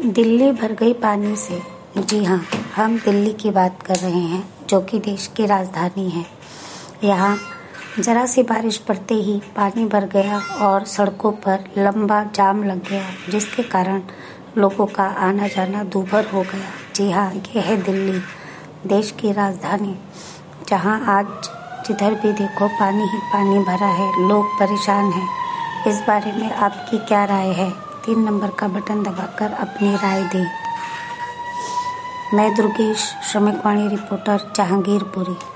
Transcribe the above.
दिल्ली भर गई पानी से। जी हाँ, हम दिल्ली की बात कर रहे हैं, जो कि देश की राजधानी है। यहाँ जरा सी बारिश पड़ते ही पानी भर गया और सड़कों पर लंबा जाम लग गया, जिसके कारण लोगों का आना जाना दूभर हो गया। जी हाँ, ये है दिल्ली, देश की राजधानी, जहाँ आज जिधर भी देखो पानी ही पानी भरा है, लोग परेशान हैं। इस बारे में आपकी क्या राय है? 3 नंबर का बटन दबाकर अपनी राय दें। मैं दुर्गेश, श्रमिक वाणी रिपोर्टर, जहांगीरपुरी।